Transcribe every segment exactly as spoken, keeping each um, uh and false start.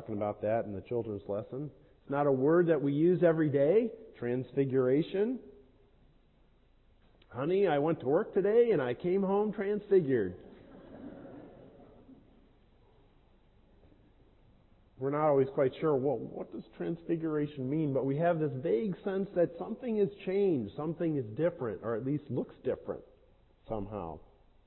talking about that in the children's lesson. It's not a word that we use every day, transfiguration. Honey, I went to work today and I came home transfigured. We're not always quite sure, well, what does transfiguration mean? But we have this vague sense that something has changed, something is different, or at least looks different somehow.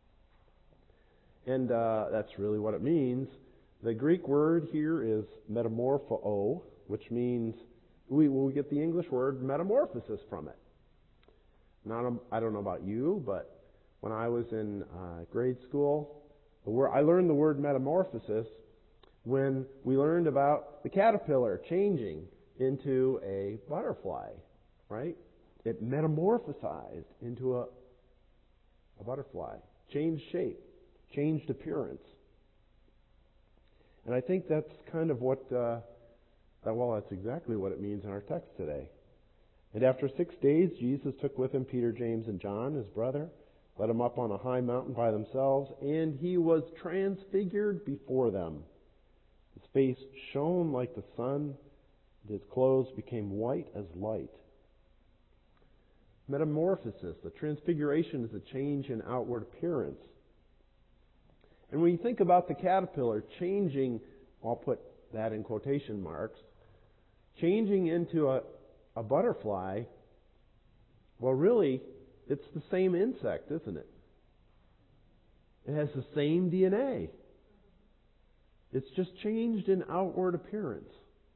And uh, that's really what it means. The Greek word here is metamorpho, which means we we get the English word metamorphosis from it. Not a, I don't know about you, but when I was in uh, grade school, the word, I learned the word metamorphosis when we learned about the caterpillar changing into a butterfly, right? It metamorphosized into a, a butterfly, changed shape, changed appearance. And I think that's kind of what, uh, well, that's exactly what it means in our text today. And after six days, Jesus took with him Peter, James, and John, his brother, led them up on a high mountain by themselves, and he was transfigured before them. His face shone like the sun, and his clothes became white as light. Metamorphosis, the transfiguration, is a change in outward appearance. And when you think about the caterpillar changing, I'll put that in quotation marks, changing into a, a butterfly, well, really, it's the same insect, isn't it? It has the same D N A. It's just changed in outward appearance.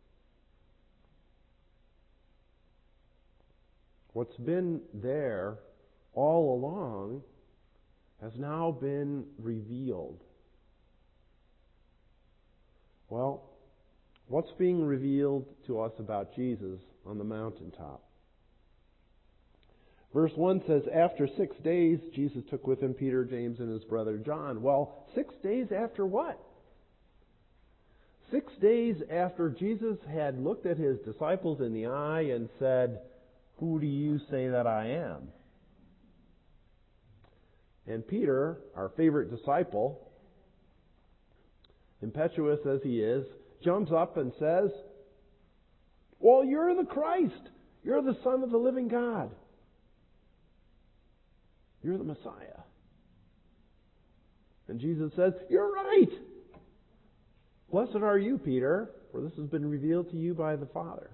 What's been there all along has now been revealed. Well, what's being revealed to us about Jesus on the mountaintop? Verse one says, after six days, Jesus took with him Peter, James, and his brother John. Well, six days after what? Six days after Jesus had looked at his disciples in the eye and said, who do you say that I am? And Peter, our favorite disciple, impetuous as he is, jumps up and says, well, you're the Christ. You're the Son of the living God. You're the Messiah. And Jesus says, you're right. Blessed are you, Peter, for this has been revealed to you by the Father.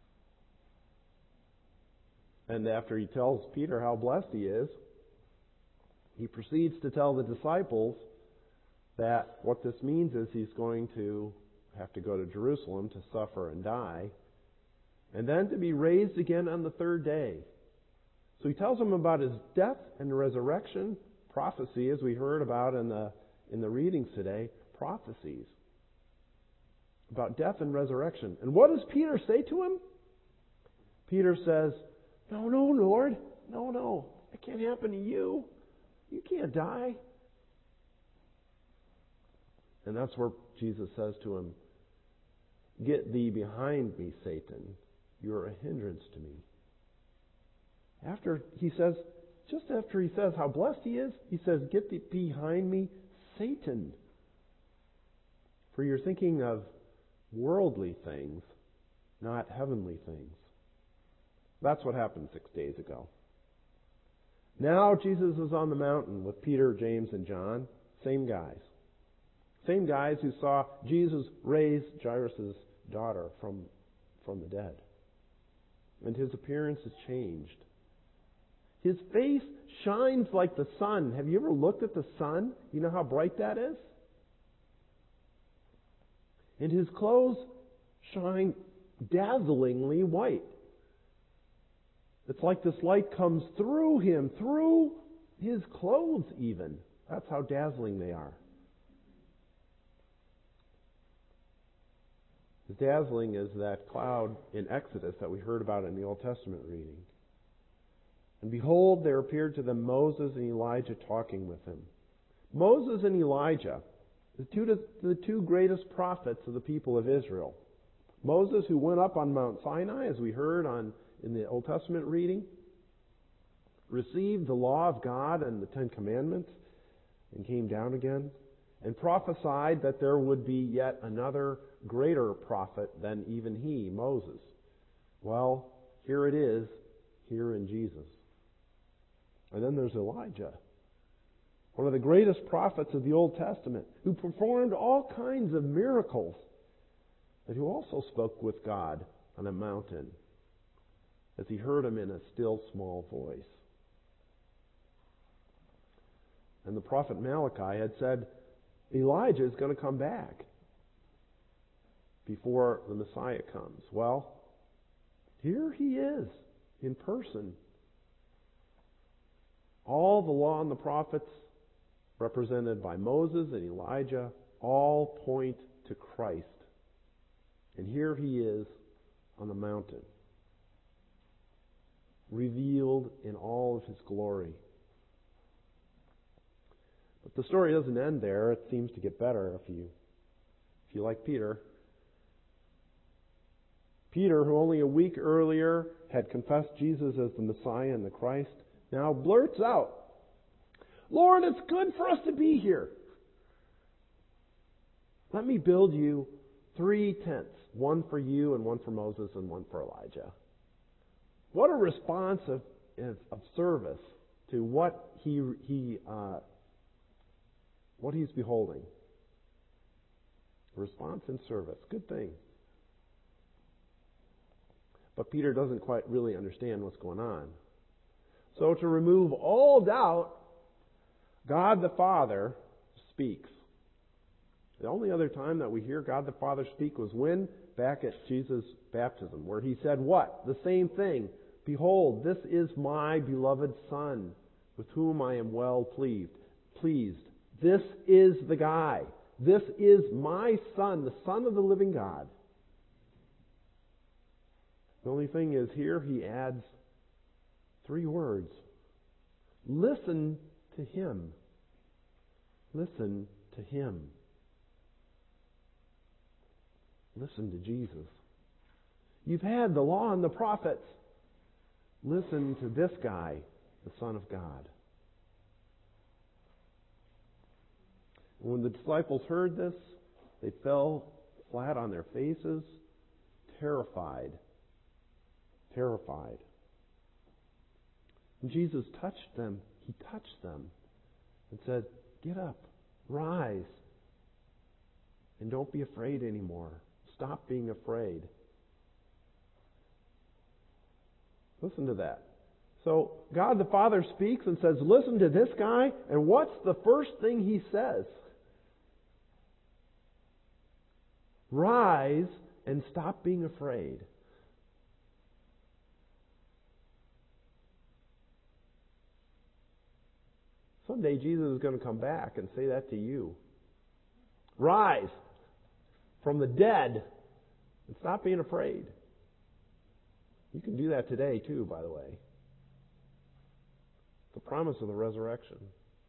And after he tells Peter how blessed he is, he proceeds to tell the disciples that what this means is he's going to have to go to Jerusalem to suffer and die, and then to be raised again on the third day. So he tells them about his death and resurrection, prophecy, as we heard about in the in the readings today, prophecies about death and resurrection. And what does Peter say to him? Peter says, no, no, Lord, no, no, it can't happen to you. You can't die. And that's where Jesus says to him, get thee behind me, Satan. You're a hindrance to me. After he says, just after he says how blessed he is, he says, get thee behind me, Satan. For you're thinking of worldly things, not heavenly things. That's what happened six days ago. Now Jesus is on the mountain with Peter, James, and John. Same guys. Same guys who saw Jesus raise Jairus' daughter from, from the dead. And his appearance has changed. His face shines like the sun. Have you ever looked at the sun? You know how bright that is? And his clothes shine dazzlingly white. It's like this light comes through him, through his clothes even. That's how dazzling they are. As dazzling as that cloud in Exodus that we heard about in the Old Testament reading. And behold, there appeared to them Moses and Elijah talking with him. Moses and Elijah, the two, the two greatest prophets of the people of Israel. Moses, who went up on Mount Sinai, as we heard on in the Old Testament reading, received the law of God and the Ten Commandments and came down again and prophesied that there would be yet another greater prophet than even he, Moses. Well, here it is, here in Jesus. And then there's Elijah, one of the greatest prophets of the Old Testament, who performed all kinds of miracles, but who also spoke with God on a mountain as he heard him in a still small voice. And the prophet Malachi had said, Elijah is going to come back before the Messiah comes. Well, here he is in person. All the law and the prophets, represented by Moses and Elijah, all point to Christ. And here he is on the mountain, revealed in all of his glory. But the story doesn't end there. It seems to get better if you if you like Peter. Peter, who only a week earlier had confessed Jesus as the Messiah and the Christ, now blurts out, Lord, it's good for us to be here. Let me build you three tents, one for you and one for Moses and one for Elijah. What a response of, of, of service to what he he uh, what he's beholding. A response in service. Good thing. But Peter doesn't quite really understand what's going on. So to remove all doubt, God the Father speaks. The only other time that we hear God the Father speak was when? Back at Jesus' baptism, where he said what? The same thing. Behold, this is my beloved Son, with whom I am well pleased. Pleased. This is the guy. This is my Son, the Son of the living God. The only thing is here he adds three words. Listen to him. Listen to him. Listen to Jesus. You've had the law and the prophets. Listen to this guy, the Son of God. When the disciples heard this, they fell flat on their faces, terrified. Terrified. And Jesus touched them. He touched them and said, get up, rise, and don't be afraid anymore. Stop being afraid. Listen to that. So God the Father speaks and says, listen to this guy, and what's the first thing he says? Rise and stop being afraid. Someday Jesus is going to come back and say that to you. Rise from the dead and stop being afraid. You can do that today too, by the way. The promise of the resurrection.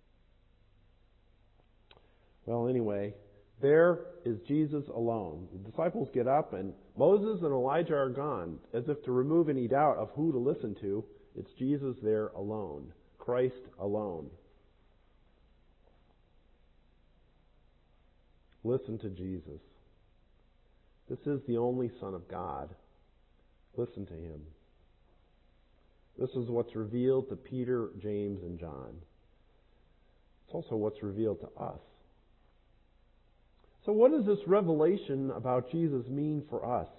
Well, anyway, there is Jesus alone. The disciples get up and Moses and Elijah are gone. As if to remove any doubt of who to listen to, it's Jesus there alone. Christ alone. Listen to Jesus. This is the only Son of God. Listen to him. This is what's revealed to Peter, James, and John. It's also what's revealed to us. So what does this revelation about Jesus mean for us?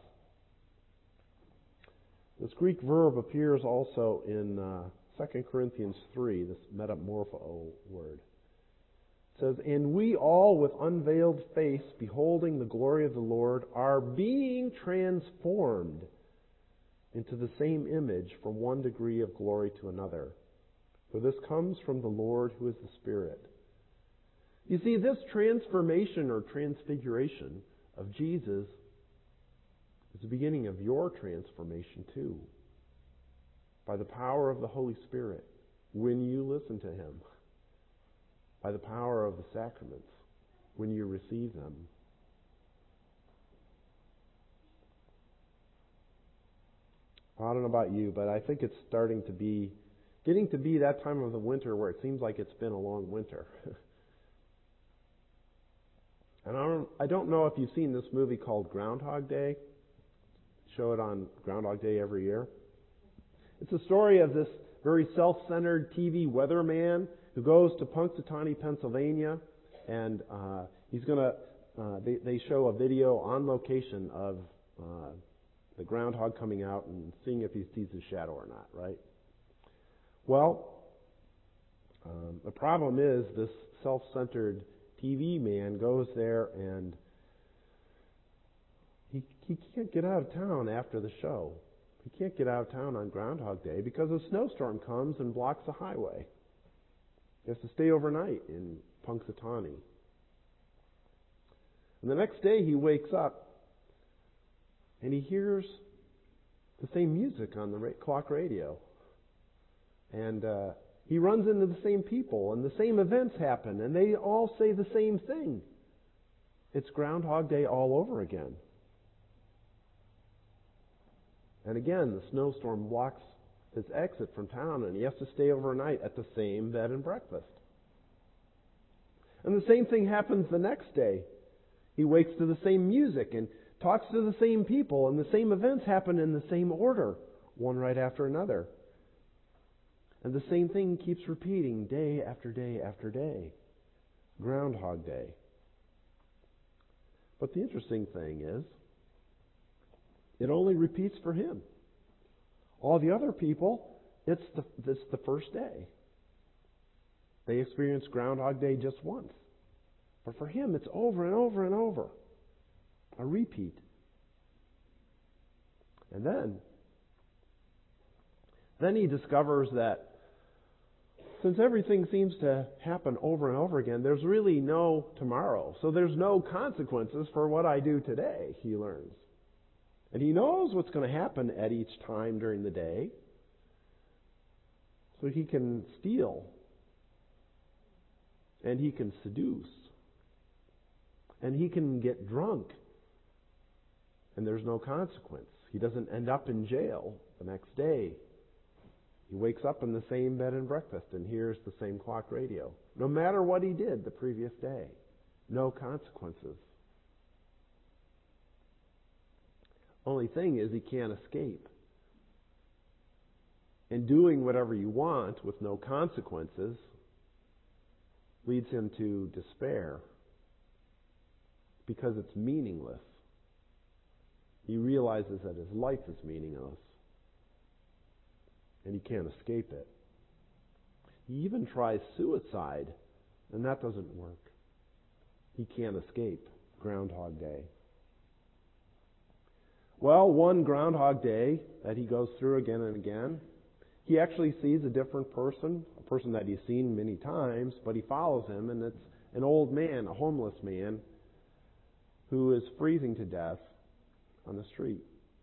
This Greek verb appears also in uh, Second Corinthians three, this metamorpho word. It says, and we all with unveiled face, beholding the glory of the Lord, are being transformed into the same image from one degree of glory to another. For this comes from the Lord who is the Spirit. You see, this transformation or transfiguration of Jesus is the beginning of your transformation too. By the power of the Holy Spirit, when you listen to him. By the power of the sacraments, when you receive them. I don't know about you, but I think it's starting to be, getting to be that time of the winter where it seems like it's been a long winter. And I don't, I don't know if you've seen this movie called Groundhog Day. Show it on Groundhog Day every year. It's a story of this very self-centered T V weatherman who goes to Punxsutawney, Pennsylvania, and uh, he's going to, uh, they, they show a video on location of uh, the groundhog coming out and seeing if he sees his shadow or not, right? Well, um, the problem is this self-centered T V man goes there and he he can't get out of town after the show. He can't get out of town on Groundhog Day because a snowstorm comes and blocks the highway. He has to stay overnight in Punxsutawney. And the next day he wakes up and he hears the same music on the ra- clock radio. And uh, he runs into the same people and the same events happen and they all say the same thing. It's Groundhog Day all over again. And again, the snowstorm blocks his exit from town and he has to stay overnight at the same bed and breakfast. And the same thing happens the next day. He wakes to the same music and talks to the same people and the same events happen in the same order, one right after another. And the same thing keeps repeating day after day after day. Groundhog Day. But the interesting thing is, it only repeats for him. All the other people, it's the, it's the first day. They experience Groundhog Day just once. But for him, it's over and over and over. A repeat. And then, then he discovers that since everything seems to happen over and over again, there's really no tomorrow. So there's no consequences for what I do today, he learns. And he knows what's going to happen at each time during the day. So he can steal. And he can seduce. And he can get drunk. And there's no consequence. He doesn't end up in jail the next day. He wakes up in the same bed and breakfast and hears the same clock radio. No matter what he did the previous day. No consequences. Only thing is he can't escape. And doing whatever you want with no consequences leads him to despair because it's meaningless. He realizes that his life is meaningless and he can't escape it. He even tries suicide and that doesn't work. He can't escape Groundhog Day. Well, one Groundhog Day that he goes through again and again, he actually sees a different person, a person that he's seen many times, but he follows him, and it's an old man, a homeless man, who is freezing to death on the street.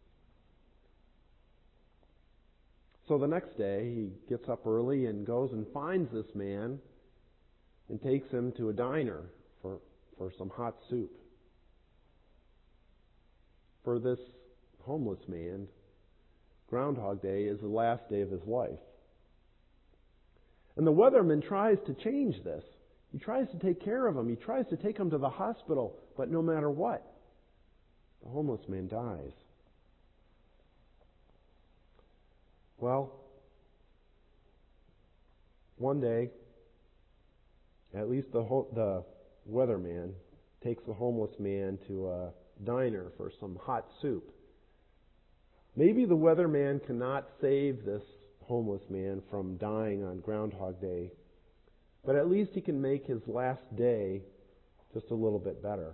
So the next day, he gets up early and goes and finds this man and takes him to a diner for, for some hot soup. For this homeless man, Groundhog Day is the last day of his life. And the weatherman tries to change this. He tries to take care of him. He tries to take him to the hospital, but no matter what, the homeless man dies. Well, one day, at least the ho- the weatherman takes the homeless man to a diner for some hot soup. Maybe the weatherman cannot save this homeless man from dying on Groundhog Day, but at least he can make his last day just a little bit better.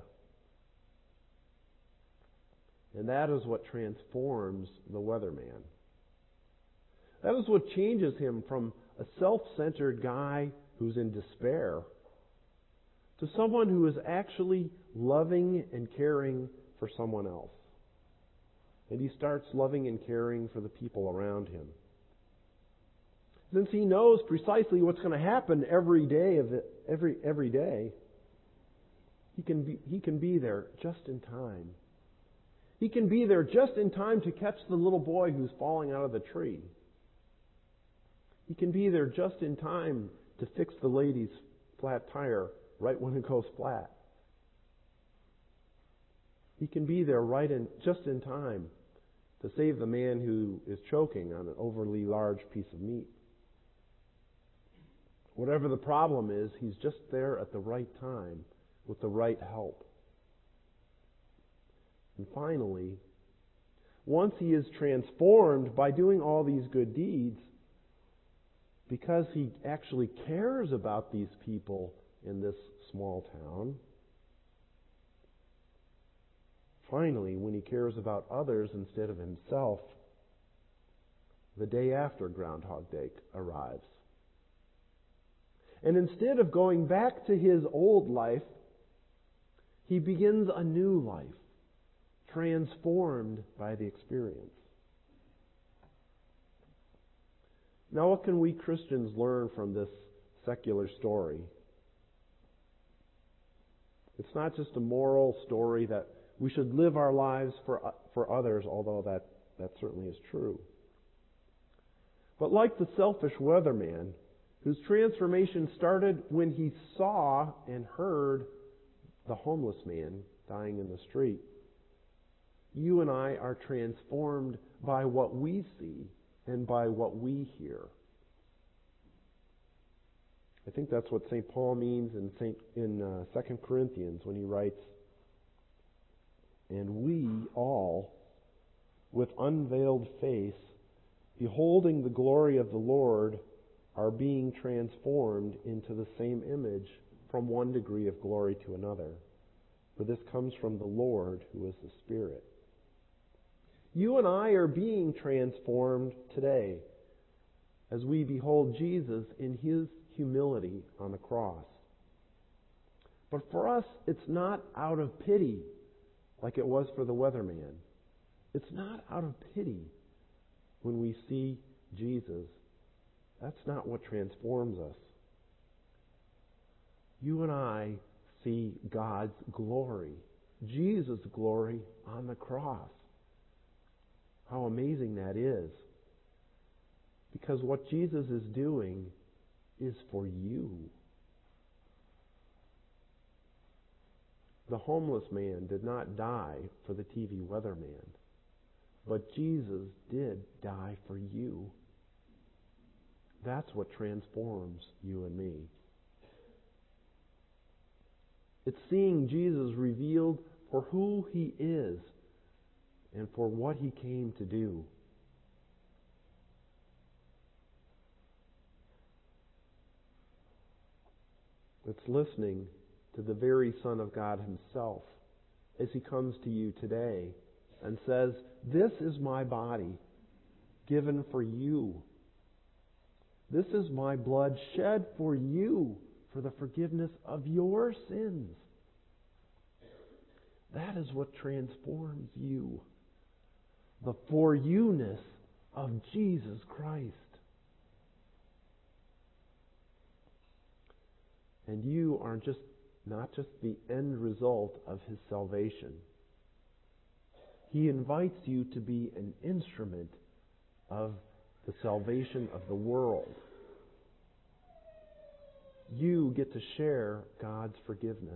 And that is what transforms the weatherman. That is what changes him from a self-centered guy who's in despair to someone who is actually loving and caring for someone else. And he starts loving and caring for the people around him. Since he knows precisely what's going to happen every day of it, every every day, he can be he can be there just in time. He can be there just in time to catch the little boy who's falling out of the tree. He can be there just in time to fix the lady's flat tire right when it goes flat. He can be there right in, just in time to save the man who is choking on an overly large piece of meat. Whatever the problem is, He's just there at the right time with the right help. And finally, once he is transformed by doing all these good deeds, because he actually cares about these people in this small town, finally, when he cares about others instead of himself, the day after Groundhog Day arrives. And instead of going back to his old life, he begins a new life, transformed by the experience. Now, what can we Christians learn from this secular story? It's not just a moral story that we should live our lives for for others, although that, that certainly is true. But like the selfish weatherman, whose transformation started when he saw and heard the homeless man dying in the street, you and I are transformed by what we see and by what we hear. I think that's what Saint Paul means in Saint in uh, Second Corinthians when he writes, "And we all, with unveiled face, beholding the glory of the Lord, are being transformed into the same image from one degree of glory to another. For this comes from the Lord, who is the Spirit." You and I are being transformed today as we behold Jesus in His humility on the cross. But for us, it's not out of pity like it was for the weatherman. It's not out of pity when we see Jesus. That's not what transforms us. You and I see God's glory, Jesus' glory on the cross. How amazing that is. Because what Jesus is doing is for you. The homeless man did not die for the T V weatherman, but Jesus did die for you. That's what transforms you and me. It's seeing Jesus revealed for who He is and for what He came to do. It's listening to the very Son of God Himself as He comes to you today and says, "This is my body given for you. This is my blood shed for you for the forgiveness of your sins." That is what transforms you. The for you-ness of Jesus Christ. And you are just not just the end result of His salvation. He invites you to be an instrument of the salvation of the world. You get to share God's forgiveness.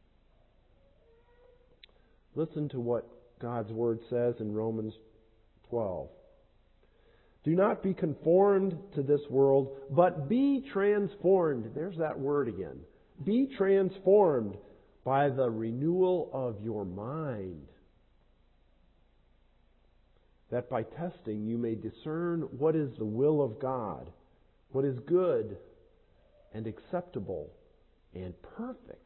Listen to what God's Word says in Romans twelve. "Do not be conformed to this world, but be transformed." There's that word again. Be transformed by the renewal of your mind, that by testing you may discern what is the will of God, what is good and acceptable and perfect.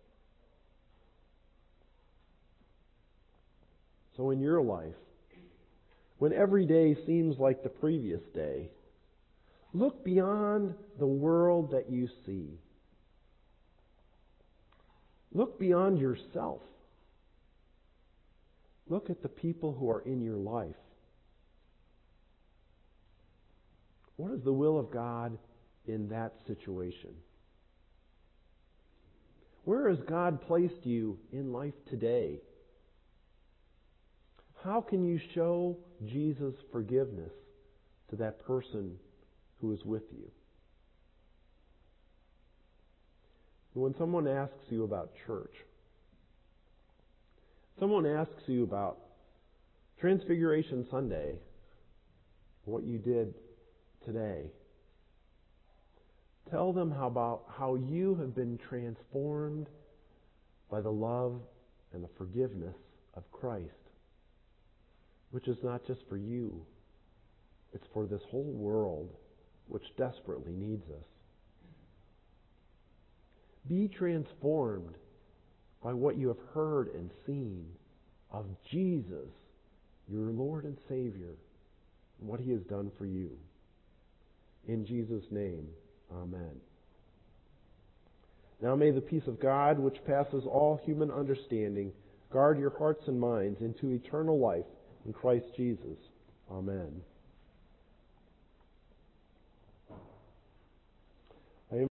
So in your life, when every day seems like the previous day, look beyond the world that you see. Look beyond yourself. Look at the people who are in your life. What is the will of God in that situation? Where has God placed you in life today? How can you show Jesus' forgiveness to that person who is with you? When someone asks you about church, Someone asks you about Transfiguration Sunday, what you did today. Tell them how about how you have been transformed by the love and the forgiveness of Christ, which is not just for you, it's for this whole world which desperately needs us. Be transformed by what you have heard and seen of Jesus, your Lord and Savior, and what He has done for you. In Jesus' name, amen. Now may the peace of God, which passes all human understanding, guard your hearts and minds into eternal life in Christ Jesus. Amen.